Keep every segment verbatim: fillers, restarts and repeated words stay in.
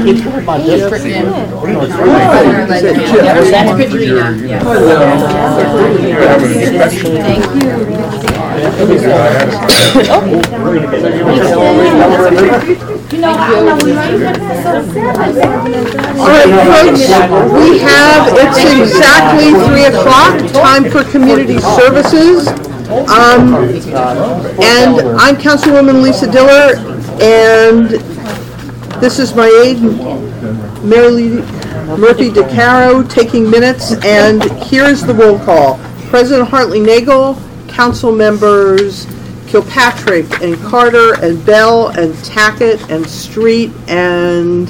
It's one of my districts. That's Katrina. Thank you. All right, folks, we have, it's exactly three o'clock, time for community services. Um, and I'm Councilwoman Lisa Diller, and this is my aide, Mary Lee Murphy DeCaro, taking minutes, and here's the roll call. President Hartley Nagel, council members Kilpatrick and Carter and Bell and Tackett and Street and,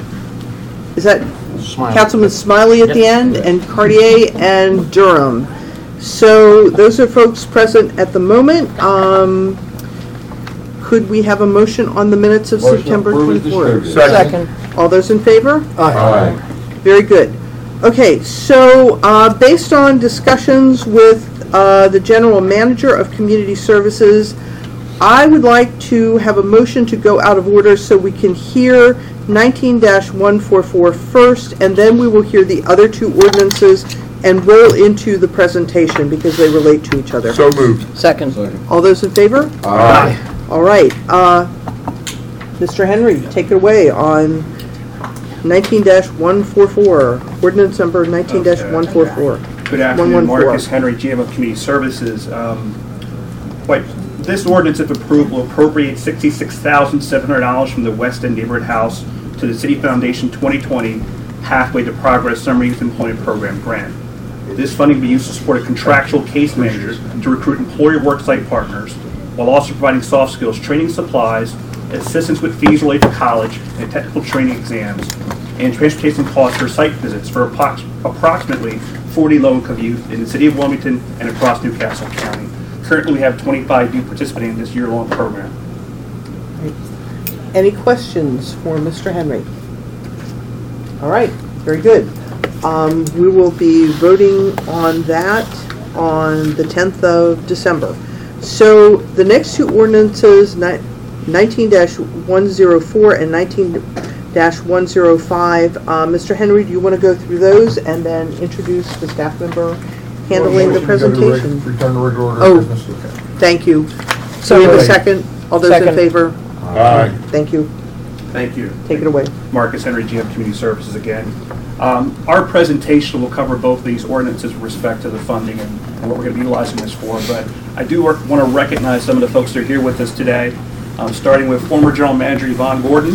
is that Smiley. Councilman Smiley at Yep. the end, and Cartier and Durham. So those are folks present at the moment. Um, could we have a motion on the minutes of Motion September approved as twenty-fourth? distributed. Second. All those in favor? Aye. Very good. Okay, so uh, based on discussions with uh, the General Manager of Community Services, I would like to have a motion to go out of order so we can hear nineteen dash one forty-four first, and then we will hear the other two ordinances and roll into the presentation because they relate to each other. So moved. Second. All those in favor? Aye. All right. Uh, Mister Henry, take it away on nineteen dash one forty-four, ordinance number nineteen dash one forty-four. Good afternoon, Marcus Henry, G M of Community Services. Um, what, this ordinance, if approved, will appropriate sixty-six thousand seven hundred dollars from the West End Neighborhood House to the City Foundation twenty twenty Pathway to Progress Summer Youth Employment Program grant. This funding will be used to support a contractual case manager to recruit employer worksite partners, while also providing soft skills training supplies, assistance with fees related to college and technical training exams, and transportation costs for site visits for approx approximately forty low-income youth in the City of Wilmington and across Newcastle County. Currently, we have twenty-five youth participating in this year-long program. Any questions for Mister Henry? All right, very good. Um, we will be voting on that on the tenth of December. So the next two ordinances, nineteen dash one oh four and nineteen dash one oh five, uh, Mister Henry, do you want to go through those and then introduce the staff member handling the presentation? Return to regular order. Oh. of business. Okay. Thank you. So we have a second. All those in Second. favor? Aye. Thank you. Thank you. Take it away. Marcus Henry, G M Community Services again. Um, our presentation will cover both of these ordinances with respect to the funding and, and what we're going to be utilizing this for, but I do work, want to recognize some of the folks that are here with us today, um, starting with former General Manager Yvonne Gordon.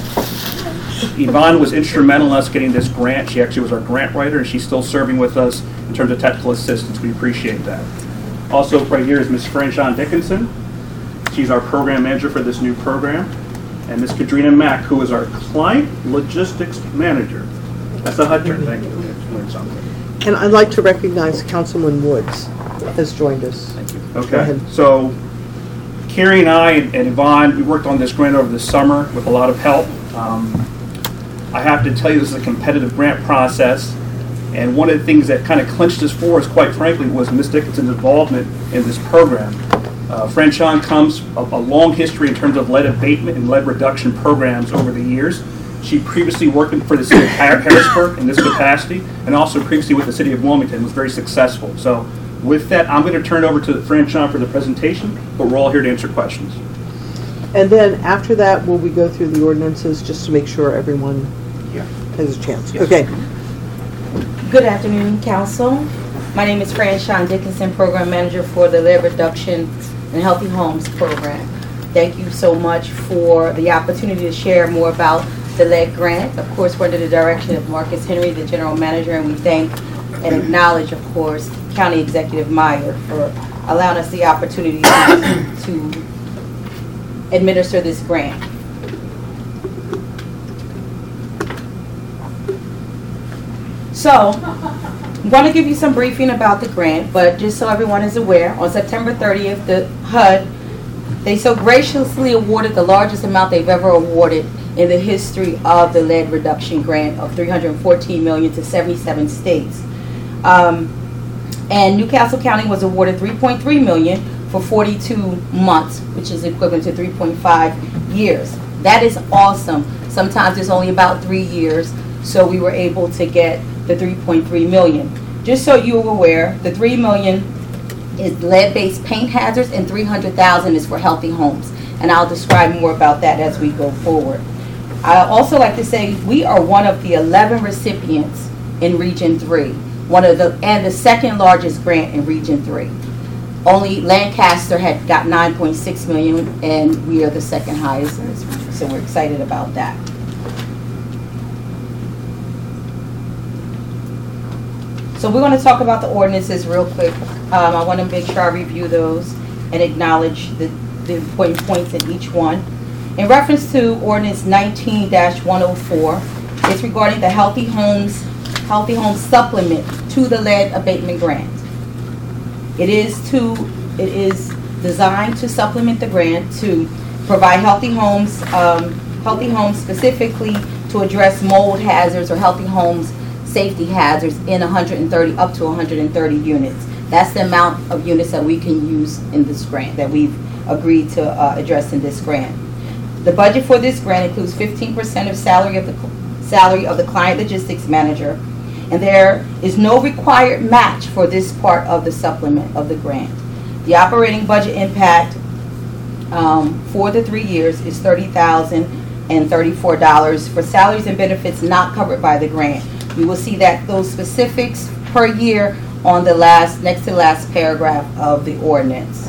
Yvonne was instrumental in us getting this grant. She actually was our grant writer, and she's still serving with us in terms of technical assistance. We appreciate that. Also right here is Miz Franchon Dickinson. She's our program manager for this new program. And Miz Katrina Mack, who is our client logistics manager. That's a H U D term, thank you. Learned something. And I'd like to recognize Councilman Woods has joined us. Thank you. Go Okay, ahead. so Carrie and I and, and Yvonne, we worked on this grant over the summer with a lot of help. Um, I have to tell you, this is a competitive grant process, and one of the things that kind of clinched this for us, quite frankly, was Miz Dickinson's involvement in this program. Uh, Franchon comes a, a long history in terms of lead abatement and lead reduction programs over the years. She previously worked for the City of Harrisburg in this capacity, and also previously with the City of Wilmington, was very successful. So with that, I'm going to turn it over to Franchon for the presentation, but we're all here to answer questions. And then after that, will we go through the ordinances just to make sure everyone Yeah. has a chance? Yes. Okay. Good afternoon, Council. My name is Franchon Dickinson, Program Manager for the Lead Reduction and Healthy Homes Program. Thank you so much for the opportunity to share more about the lead grant. Of course, we're under the direction of Marcus Henry, the General Manager, and we thank and acknowledge, of course, County Executive Meyer for allowing us the opportunity to, to administer this grant. So, I'm going to give you some briefing about the grant, but just so everyone is aware, on September thirtieth, the H U D, they so graciously awarded the largest amount they've ever awarded in the history of the lead reduction grant of three hundred fourteen million dollars to seventy-seven states. Um, and Newcastle County was awarded three point three million dollars for forty-two months, which is equivalent to three point five years. That is awesome. Sometimes it's only about three years, so we were able to get the three point three million. Just so you're aware, the three million is lead-based paint hazards and three hundred thousand is for healthy homes. And I'll describe more about that as we go forward. I also like to say we are one of the eleven recipients in Region three, one of the and the second largest grant in Region three. Only Lancaster had got nine point six million, and we are the second highest in this region, so we're excited about that. So we're going to talk about the ordinances real quick. Um, I want to make sure I review those and acknowledge the, the important points in each one. In reference to ordinance nineteen dash one oh four, it's regarding the Healthy Homes Healthy Homes supplement to the lead abatement grant. It is to it is designed to supplement the grant to provide healthy homes, um, healthy homes specifically to address mold hazards or healthy homes safety hazards in one hundred thirty up to one hundred thirty units. That's the amount of units that we can use in this grant that we've agreed to uh, address in this grant. The budget for this grant includes fifteen percent of salary of the salary of the client logistics manager, and there is no required match for this part of the supplement of the grant. The operating budget impact um, for the three years is thirty thousand thirty-four dollars for salaries and benefits not covered by the grant. You will see that those specifics per year on the last, next to last paragraph of the ordinance.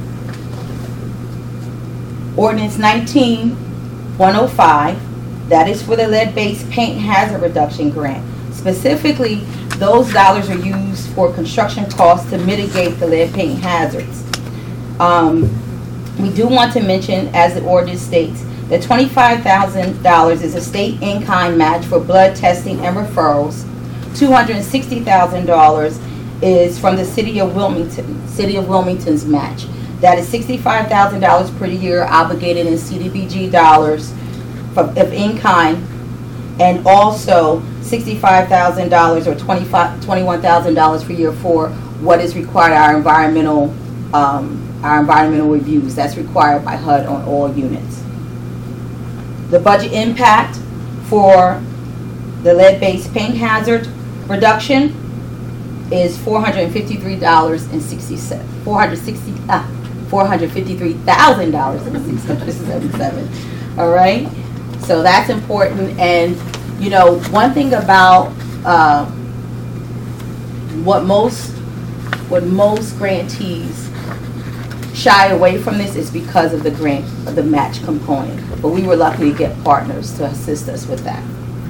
Ordinance nineteen one oh five, that is for the lead-based paint hazard reduction grant. Specifically, those dollars are used for construction costs to mitigate the lead paint hazards. Um, we do want to mention, as the ordinance states, that twenty-five thousand dollars is a state in-kind match for blood testing and referrals. two hundred sixty thousand dollars is from the City of Wilmington, City of Wilmington's match. That is sixty-five thousand dollars per year obligated in C D B G dollars of in-kind, and also sixty-five thousand dollars or twenty-one thousand dollars per year for what is required, our environmental, um, our environmental reviews. That's required by H U D on all units. The budget impact for the lead-based paint hazard reduction is four hundred fifty-three dollars and sixty cents. four hundred sixty ah, four hundred fifty-three thousand dollars and sixty-seven cents. All right, so that's important. And you know, one thing about uh, what most what most grantees shy away from this is because of the grant, of the match component. But we were lucky to get partners to assist us with that.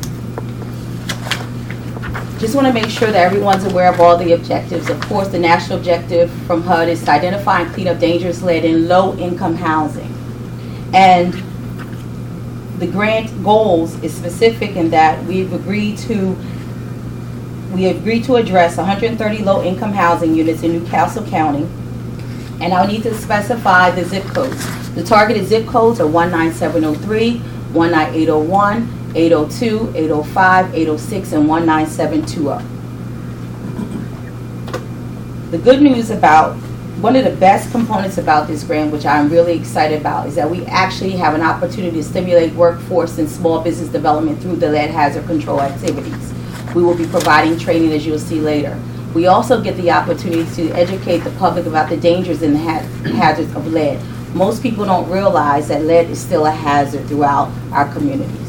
Just want to make sure that everyone's aware of all the objectives. Of course, the national objective from H U D is to identify and clean up dangerous lead in low-income housing. And the grant goals is specific in that we've agreed to we agreed to address one hundred thirty low-income housing units in Newcastle County. And I'll need to specify the zip codes. The targeted zip codes are one nine seven oh three, one nine eight oh one, eight oh two, eight oh five, eight oh six, and one nine seven two oh. The good news about, one of the best components about this grant, which I'm really excited about, is that we actually have an opportunity to stimulate workforce and small business development through the lead hazard control activities. We will be providing training, as you'll see later. We also get the opportunity to educate the public about the dangers and the ha hazards of lead. Most people don't realize that lead is still a hazard throughout our communities.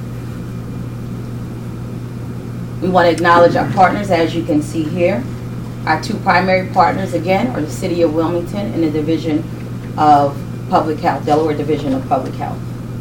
We want to acknowledge our partners, as you can see here. Our two primary partners, again, are the City of Wilmington and the Division of Public Health, Delaware Division of Public Health.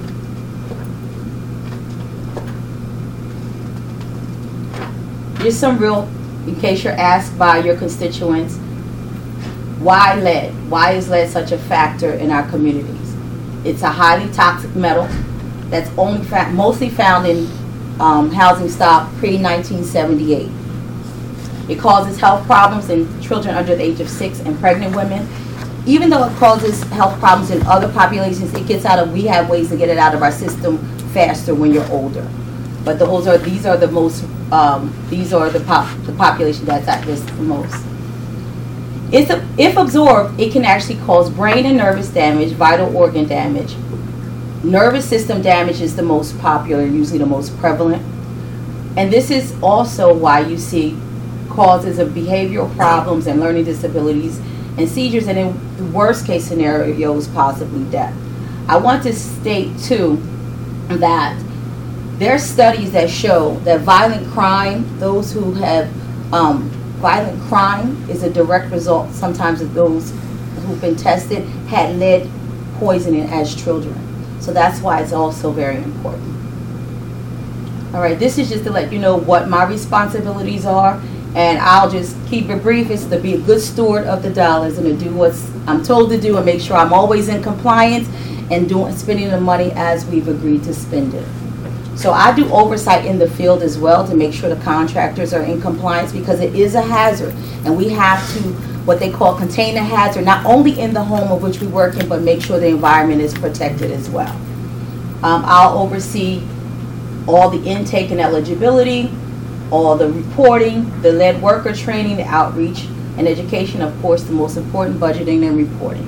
Just some real, in case you're asked by your constituents, why lead? Why is lead such a factor in our communities? It's a highly toxic metal that's only fa mostly found in um, housing stock pre nineteen seventy-eight. It causes health problems in children under the age of six and pregnant women. Even though it causes health problems in other populations, it gets out of, we have ways to get it out of our system faster when you're older. But those are, these are the most, um, these are the, pop, the population that's at risk the most. It's a, if absorbed, it can actually cause brain and nervous damage, vital organ damage, nervous system damage is the most popular, usually the most prevalent. And this is also why you see causes of behavioral problems and learning disabilities and seizures, and in the worst case scenarios, possibly death. I want to state too that there are studies that show that violent crime, those who have um, violent crime is a direct result sometimes of those who've been tested had lead poisoning as children. So that's why it's also very important. All right, this is just to let you know what my responsibilities are, and I'll just keep it brief. It's to be a good steward of the dollars and to do what I'm told to do and make sure I'm always in compliance and doing spending the money as we've agreed to spend it. So I do oversight in the field as well to make sure the contractors are in compliance, because it is a hazard and we have to, what they call, contain the hazard, not only in the home of which we work in, but make sure the environment is protected as well. Um, I'll oversee all the intake and eligibility, all the reporting, the lead worker training, the outreach and education, of course the most important, budgeting and reporting.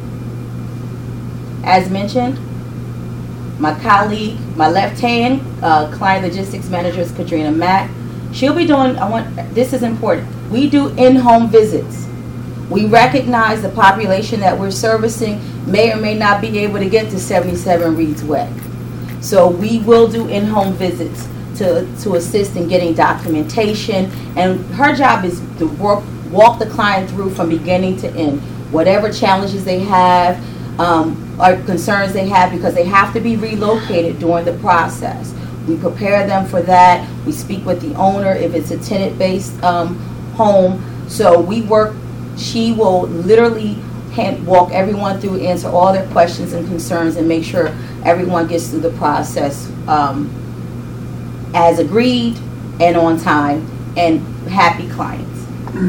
As mentioned, my colleague, my left hand, uh, client logistics manager is Katrina Mack. She'll be doing, I want, this is important, we do in-home visits. We recognize the population that we're servicing may or may not be able to get to seventy-seven Reeds Way. So we will do in-home visits to, to assist in getting documentation, and her job is to work, walk the client through from beginning to end, whatever challenges they have, um, or concerns they have, because they have to be relocated during the process. We prepare them for that. We speak with the owner if it's a tenant-based um, home. So we work, she will literally hand, walk everyone through, answer all their questions and concerns, and make sure everyone gets through the process um, as agreed and on time, and happy clients.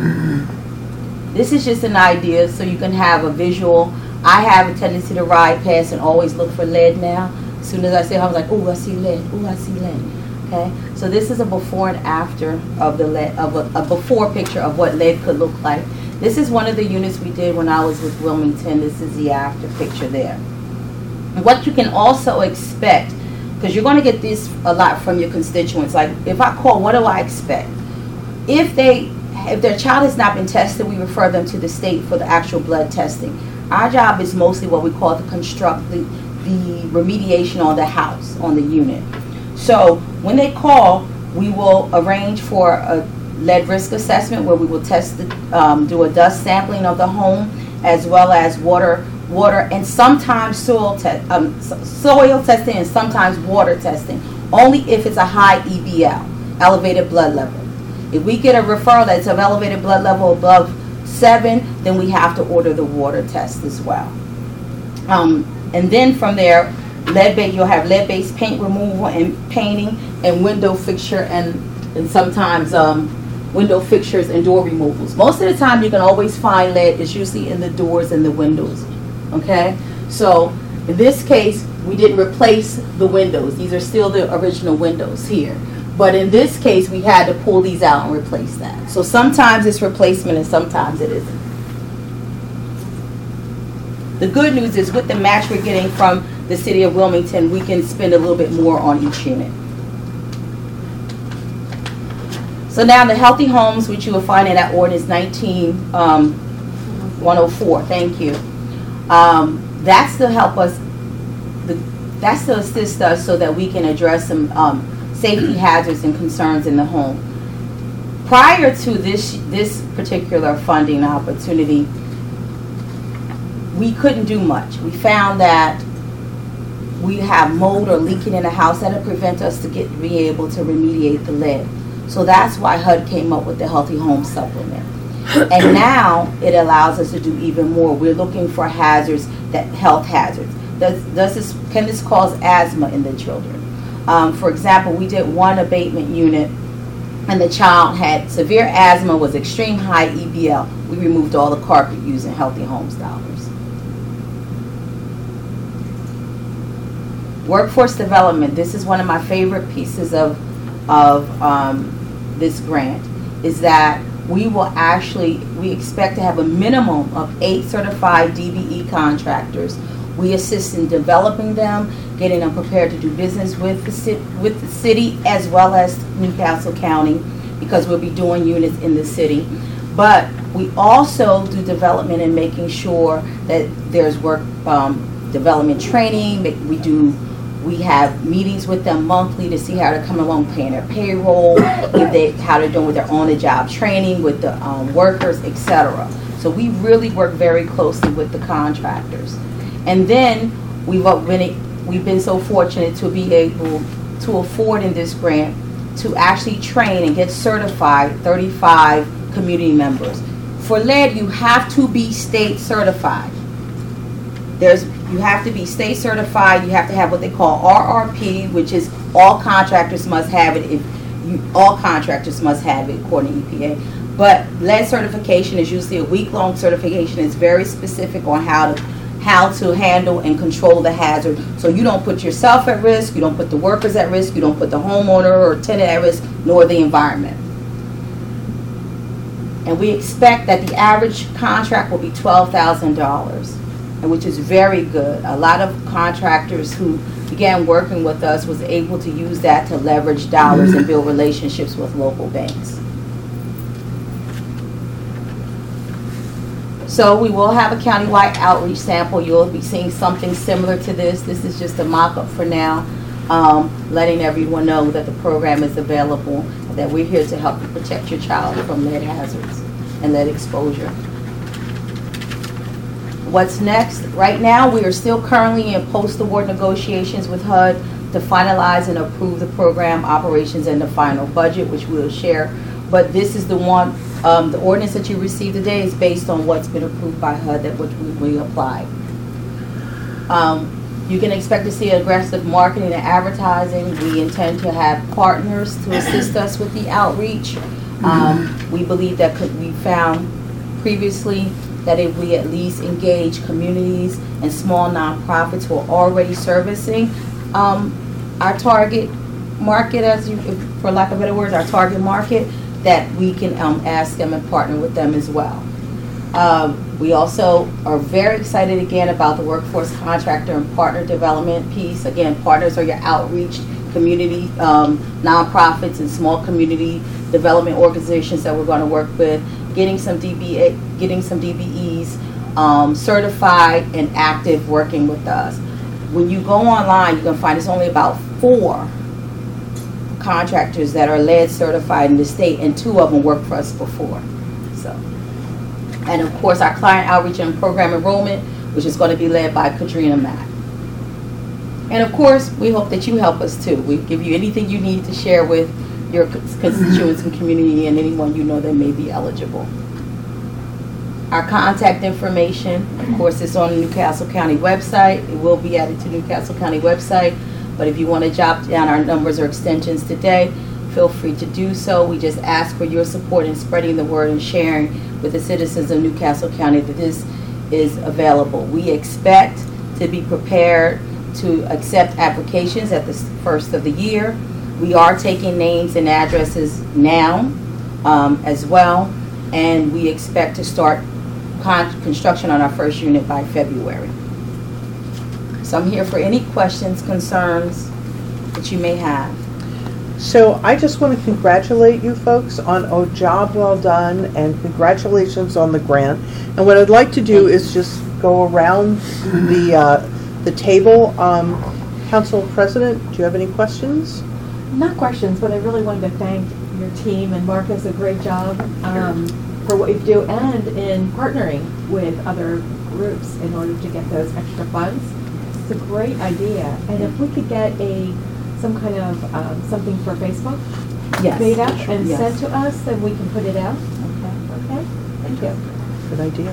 This is just an idea so you can have a visual. I have a tendency to ride past and always look for lead now. As soon as I see it, I was like, oh, I see lead. Oh, I see lead. Okay, so this is a before and after of the lead, of a, a before picture of what lead could look like. This is one of the units we did when I was with Wilmington. This is the after picture there. And what you can also expect, because you're going to get this a lot from your constituents. Like if I call, what do I expect? If they, if their child has not been tested, we refer them to the state for the actual blood testing. Our job is mostly what we call the construct, the, the remediation on the house, on the unit. So when they call, we will arrange for a lead risk assessment where we will test, the, um, do a dust sampling of the home, as well as water, water, and sometimes soil, te um, soil testing, and sometimes water testing, only if it's a high E B L, elevated blood level. If we get a referral that's of elevated blood level above seven, then we have to order the water test as well. Um, and then from there, lead-based, you'll have lead-based paint removal and painting, and window fixture, and, and sometimes um, window fixtures and door removals. Most of the time you can always find lead. It's usually in the doors and the windows. Okay, so in this case we didn't replace the windows. These are still the original windows here, but in this case we had to pull these out and replace that. So sometimes it's replacement and sometimes it isn't. The good news is with the match we're getting from the city of Wilmington, we can spend a little bit more on each unit. So now the healthy homes, which you will find in that ordinance nineteen one oh four, thank you. Um, that's to help us, the, that's to assist us so that we can address some um, safety hazards and concerns in the home. Prior to this, this particular funding opportunity, we couldn't do much. We found that we have mold or leaking in the house that would prevent us to get be able to remediate the lead. So that's why H U D came up with the Healthy Home Supplement. And now it allows us to do even more. We're looking for hazards, that health hazards. Does, does this, can this cause asthma in the children? Um, for example, we did one abatement unit and the child had severe asthma, was extreme high E B L. We removed all the carpet using Healthy Homes dollars. Workforce development. This is one of my favorite pieces of, of um, this grant, is that we will actually, we expect to have a minimum of eight certified D B E contractors We assist in developing them, getting them prepared to do business with the city, with the city as well as Newcastle County, because we'll be doing units in the city. But we also do development and making sure that there's work um, development training. We do. We have meetings with them monthly to see how they're coming along paying their payroll, if they, how they're doing with their on-the-job training with the um, workers, et cetera. So we really work very closely with the contractors. And then we've been, we've been so fortunate to be able to afford in this grant to actually train and get certified thirty-five community members. For lead, you have to be state certified. There's, you have to be state certified. You have to have what they call R R P, which is all contractors must have it. If you, all contractors must have it according to E P A. But lead certification is usually a week-long certification. It's very specific on how to how to handle and control the hazard. So you don't put yourself at risk. You don't put the workers at risk. You don't put the homeowner or tenant at risk, nor the environment. And we expect that the average contract will be twelve thousand dollars. Which is very good. A lot of contractors who began working with us was able to use that to leverage dollars and build relationships with local banks. So we will have a countywide outreach sample. You'll be seeing something similar to this. This is just a mock-up for now, um, letting everyone know that the program is available, and that we're here to help you protect your child from lead hazards and lead exposure. What's next? Right now, we are still currently in post-award negotiations with H U D to finalize and approve the program operations and the final budget, which we'll share. But this is the one, um, the ordinance that you received today is based on what's been approved by H U D, that which we, we applied. Um, you can expect to see aggressive marketing and advertising. We intend to have partners to assist us with the outreach. Um, we believe that could, we found previously that if we at least engage communities and small nonprofits who are already servicing um, our target market, as you, for lack of better words, our target market, that we can um, ask them and partner with them as well. Um, we also are very excited again about the workforce contractor and partner development piece. Again, partners are your outreach community, um, nonprofits and small community development organizations that we're going to work with, getting some D B A, getting some D B Es um, certified and active working with us. When you go online, you can find it's only about four contractors that are lead certified in the state, and two of them worked for us before. So, and of course, our client outreach and program enrollment, which is going to be led by Katrina Mack. And of course, we hope that you help us too. We give you anything you need to share with your constituents and community and anyone you know that may be eligible. Our contact information, of course, is on the Newcastle County website. It will be added to Newcastle County website, but if you want to jot down our numbers or extensions today, feel free to do so. We just ask for your support in spreading the word and sharing with the citizens of Newcastle County that this is available. We expect to be prepared to accept applications at the first of the year. We are taking names and addresses now um, as well, and we expect to start con construction on our first unit by February. So I'm here for any questions, concerns that you may have. So I just want to congratulate you folks on a job well done, and congratulations on the grant. And what I'd like to do is just go around the uh, the table. Um, Council President, do you have any questions? Not questions, but I really wanted to thank your team, and Mark does a great job um, for what you do, and in partnering with other groups in order to get those extra funds. It's a great idea, and if we could get a some kind of um, something for Facebook Yes. made up and Yes. sent to us, then we can put it out. Okay. Okay, thank you. Good idea.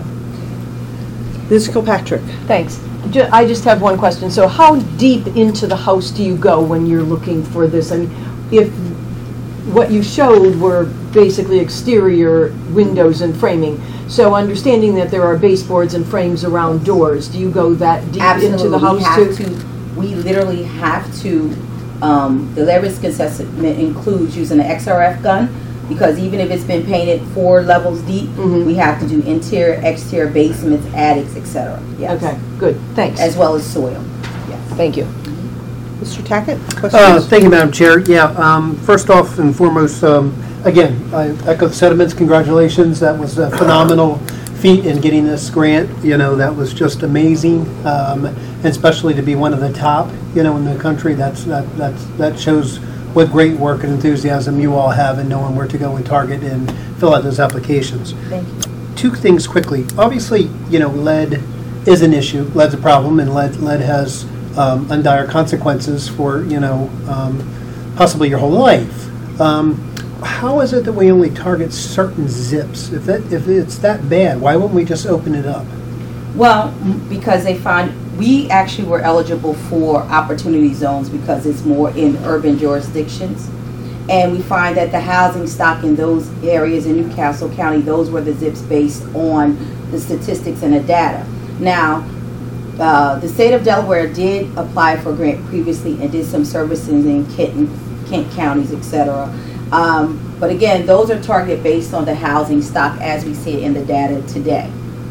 Miz Kilpatrick. Thanks. Ju- I just have one question. So how deep into the house do you go when you're looking for this? I mean, if what you showed were basically exterior windows and framing, so understanding that there are baseboards and frames around doors, do you go that deep Absolutely. into the house we have too? to, we literally have to, um, the lead risk assessment includes using an X R F gun, because even if it's been painted four levels deep, Mhm. we have to do interior, exterior, basements, attics, et cetera. Yes. Okay, good, thanks. As well as soil. Yes. Thank you. Mister Tackett, Uh, questions? Thank you, Madam Chair. Yeah, um, first off and foremost, um, again, I echo the sentiments, congratulations. That was a phenomenal feat in getting this grant. You know, that was just amazing, um, and especially to be one of the top, you know, in the country. That's, that, that's, that shows what great work and enthusiasm you all have in knowing where to go and target and fill out those applications. Thank you. Two things quickly. Obviously, you know, lead is an issue. Lead's a problem, and lead, lead has um, undire consequences for, you know, um, possibly your whole life. Um, how is it that we only target certain zips? If that, if it's that bad, why wouldn't we just open it up? Well, m- because they find, we actually were eligible for opportunity zones because it's more in urban jurisdictions. And we find that the housing stock in those areas in Newcastle County, those were the zips based on the statistics and the data. Now, uh, the state of Delaware did apply for a grant previously and did some services in Kent, and Kent counties, et cetera. Um, but again, those are targeted based on the housing stock as we see it in the data today.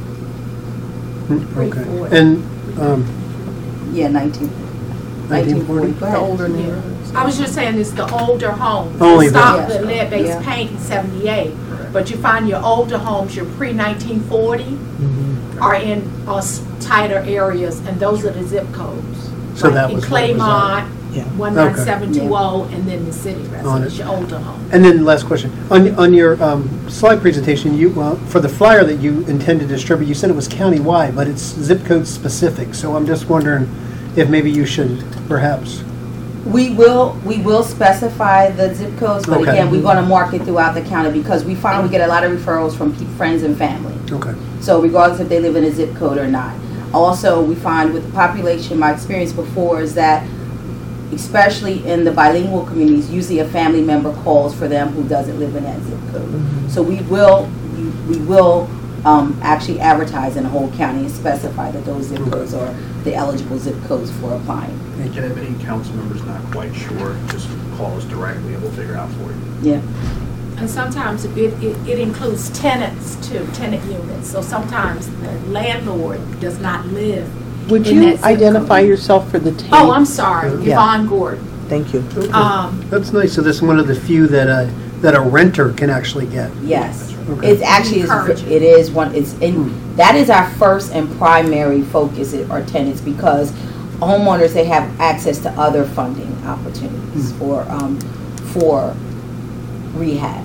Okay. And, um, Yeah, nineteen, nineteen forty. Go ahead. older neighborhoods. I was just saying it's the older homes. Only They the- stopped Yes. the lead-based Yeah. paint in seventy-eight, but you find your older homes, your pre-nineteen forty, are in uh, s- tighter areas, and those are the zip codes. So Like that in was what was Claymont, Yeah. one nine seven two zero, and then the city On residents, it. your older homes. and then last question. On, on your um, slide presentation, you, well, for the flyer that you intend to distribute, you said it was countywide, but it's zip code specific. So I'm just wondering if maybe you should perhaps. We will, we will specify the zip codes, but Okay. again, we're gonna mark it throughout the county because we find we get a lot of referrals from pe- friends and family. Okay. So regardless if they live in a zip code or not. Also, we find with the population, my experience before is that, especially in the bilingual communities, usually a family member calls for them who doesn't live in that zip code. So we will, we will um, actually advertise in the whole county and specify that those zip codes are the eligible zip codes for applying. And if any council member's not quite sure, just call us directly and we'll figure out for you. Yeah. And sometimes it, it, it includes tenants too, tenant units. So sometimes the landlord does not live. Would in you that zip identify code. yourself for the tape? Oh, I'm sorry, Yeah. Yvonne Gordon. Thank you. Um, That's nice. So this is one of the few that a, that a renter can actually get. Yes. Okay. It's actually, is- Encouraging. it is one, it's, in that is our first and primary focus is our tenants because homeowners, they have access to other funding opportunities for, um, for rehab.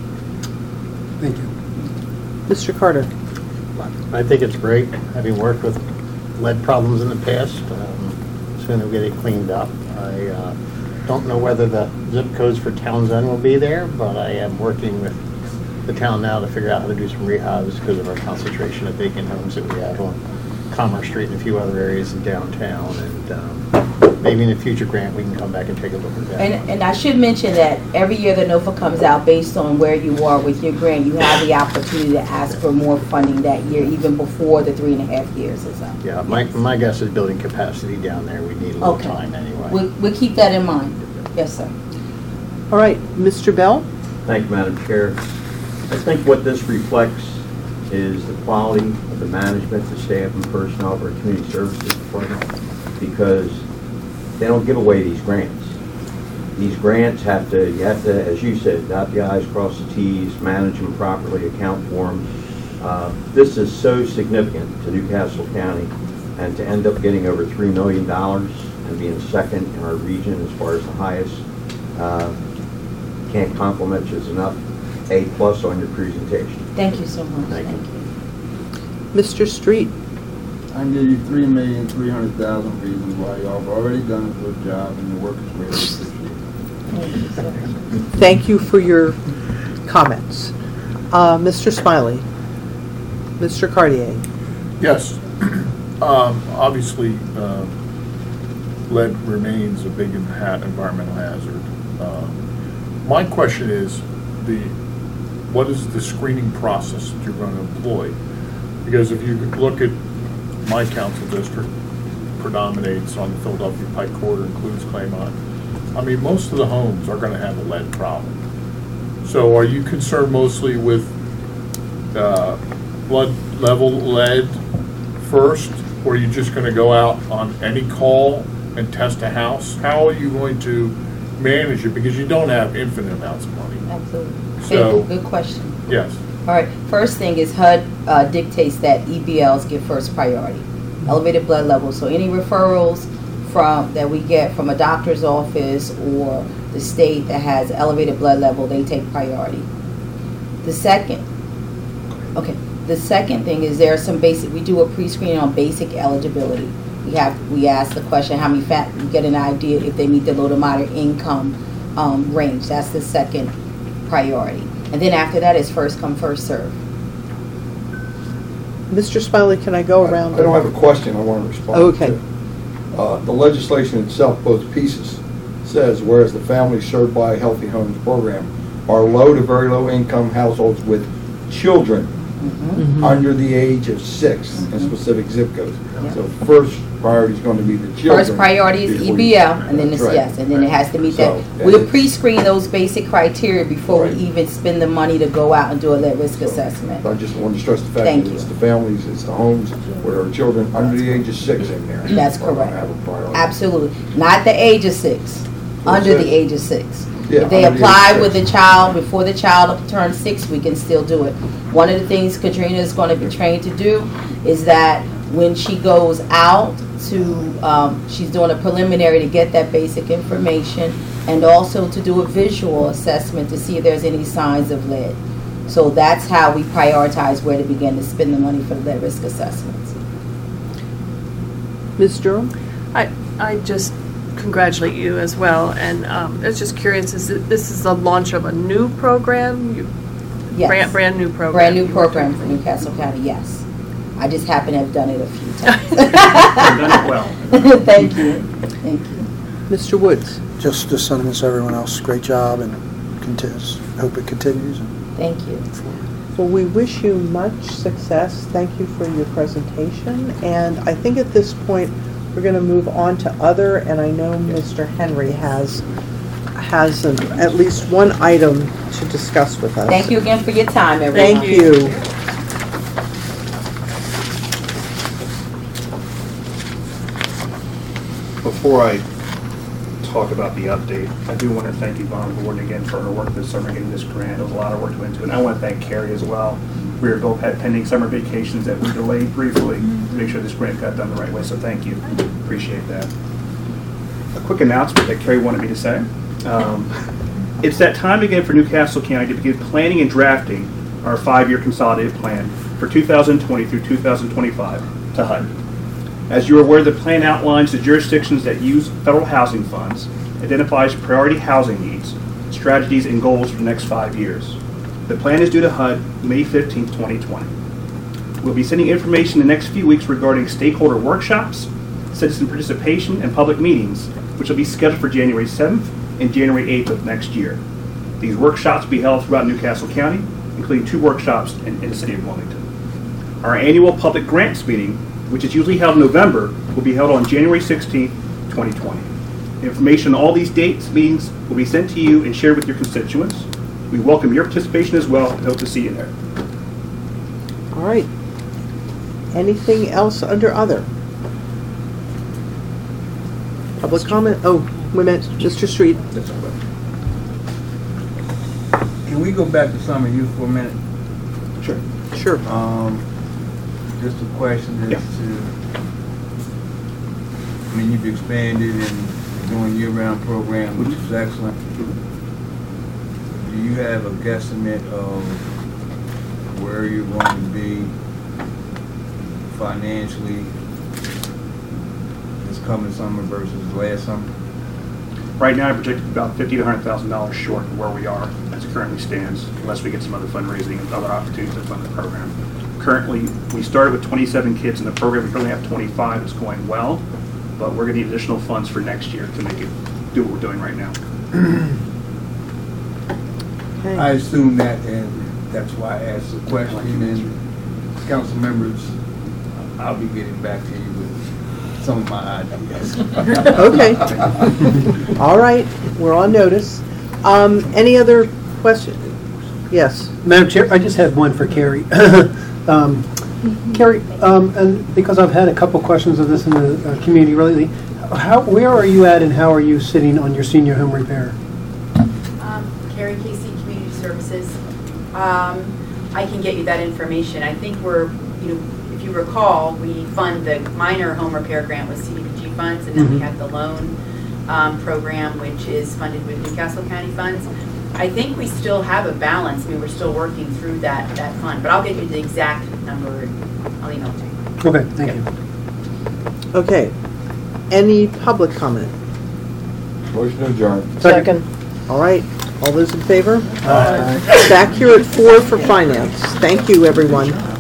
Thank you. Mister Carter? I think it's great, having worked with lead problems in the past. Um, Soon we'll get it cleaned up. I uh, don't know whether the zip codes for Townsend will be there, but I am working with the town now to figure out how to do some rehabs because of our concentration of vacant homes that we have on Commerce Street and a few other areas in downtown. And um, maybe in a future grant, we can come back and take a look at that. And, and I should mention that every year the NOFA comes out based on where you are with your grant, you have the opportunity to ask for more funding that year, even before the three and a half years is up. Yeah, my, my guess is building capacity down there. We need a little Okay. time anyway. We'll, we'll keep that in mind. Yes, sir. All right, Mister Bell? Thank you, Madam Chair. I think what this reflects is the quality of the management, the staff, and personnel of our community services department, because they don't give away these grants. These grants have to, you have to, as you said, dot the i's, cross the t's, manage them properly, account for them. Uh, this is so significant to Newcastle County, and to end up getting over three million dollars and being second in our region as far as the highest, uh, can't compliment you enough. A plus on your presentation. Thank you so much. Thank you. Thank you. Mister Street? I can give you three million, three hundred thousand reasons why y'all have already done a good job and your work is really appreciated. Thank you, sir. Thank you for your comments. Uh, Mister Smiley? Mister Cartier? Yes. Um, obviously, uh, lead remains a big ha- environmental hazard. Uh, my question is, the what is the screening process that you're going to employ? Because if you look at my council district, predominates on the Philadelphia Pike Corridor, includes Claymont. I mean, most of the homes are going to have a lead problem. So are you concerned mostly with uh, blood level lead first, or are you just going to go out on any call and test a house? How are you going to manage it? Because you don't have infinite amounts of money. Absolutely. So- Good, good question. Yes. All right, first thing is H U D uh, dictates that E B Ls get first priority, elevated blood levels. So any referrals from, that we get from a doctor's office or the state that has elevated blood level, they take priority. The second, okay, the second thing is there are some basic, we do a pre-screening on basic eligibility. We have, we ask the question, how many fat, you get an idea if they meet the low to moderate income um, range. That's the second priority. And then after that is first come, first serve. Mister Smiley, can I go around? I don't have a question I want to respond Okay. to. Uh, the legislation itself, both pieces, says whereas the families served by a Healthy Homes program are low to very low income households with children Mm-hmm. under the age of six Mm-hmm. in specific zip codes. So first priority is going to be the children. First priority is E before B you- L, and then it's, That's right. yes, and then it has to meet So, that. We'll and- pre-screen those basic criteria before Right. we even spend the money to go out and do a lead risk assessment. I just want to stress the fact Thank that it's you. the families, it's the homes where there are children under the age of six in there. That's are gonna correct. have a priority. Absolutely. Not the age of six, under the age of six. Yeah, If they under the age apply of with the six. child, before the child turns six, we can still do it. One of the things Katrina is going to be trained to do is that when she goes out to, um, she's doing a preliminary to get that basic information and also to do a visual assessment to see if there's any signs of lead. So that's how we prioritize where to begin to spend the money for the lead risk assessments. Miz Durham? I, I just congratulate you as well, and um, I was just curious, is it, this is the launch of a new program? You, Yes. brand, brand new program? Brand new you worked program with. for Newcastle County, yes. I just happen to have done it a few times. done it well. Thank you, thank you. Mister Woods? Just the sentiments of everyone else. Great job, and continues. Hope it continues. Thank you. Well, we wish you much success. Thank you for your presentation. And I think at this point, we're going to move on to other, and I know Mister Henry has has an, at least one item to discuss with us. Thank you again for your time, everyone. Thank you. Before I talk about the update, I do want to thank Yvonne Gordon again for her work this summer getting this grant. There was a lot of work went into it. And I want to thank Carrie as well. We were both had pending summer vacations that we delayed briefly to make sure this grant got done the right way. So thank you. Appreciate that. A quick announcement that Carrie wanted me to say. Um, it's that time again for Newcastle County to begin planning and drafting our five-year consolidated plan for two thousand twenty through two thousand twenty-five to H U D. As you are aware, the plan outlines the jurisdictions that use federal housing funds, identifies priority housing needs, strategies, and goals for the next five years. The plan is due to H U D May fifteenth, twenty twenty. We'll be sending information in the next few weeks regarding stakeholder workshops, citizen participation, and public meetings, which will be scheduled for January seventh and January eighth of next year. These workshops will be held throughout Newcastle County, including two workshops in, in the city of Wilmington. Our annual public grants meeting, which is usually held in November, will be held on January sixteenth, twenty twenty. Information on all these dates, meetings will be sent to you and shared with your constituents. We welcome your participation as well and hope to see you there. All right. Anything else under other? Public comment? Oh, wait a minute, Mister Street. Can we go back to summer youth for a minute? Sure. Sure. Um, just a question as Yeah. to, I mean, you've expanded and doing year-round program, which is excellent. Do you have a guesstimate of where you're going to be financially this coming summer versus last summer? Right now, I project about fifty to one hundred thousand dollars short of where we are as it currently stands, unless we get some other fundraising and other opportunities to fund the program. Currently, we started with twenty-seven kids in the program. We currently have twenty-five. It's going well, but we're going to need additional funds for next year to make it do what we're doing right now. I assume that, and that's why I asked the question, and council members, I'll be getting back to you with some of my ideas. Okay. All right, we're on notice. Um, any other question? Yes. Madam Chair, I just had one for Carrie. Um, Carrie, um, and because I've had a couple questions of this in the uh, community lately, how, where are you at and how are you sitting on your senior home repair? Um, Carrie Casey, Community Services. Um, I can get you that information. I think we're, you know, if you recall, we fund the minor home repair grant with C D B G funds, and then Mhm. we have the loan um, program, which is funded with Newcastle County funds. I think we still have a balance. I mean, we're still working through that, that fund, but I'll get you the exact number. I'll email it to you. Okay, thank you. Okay. Any public comment? Motion to adjourn. Second. All right. All those in favor? Aye. Back here at four for finance. Thank you, everyone.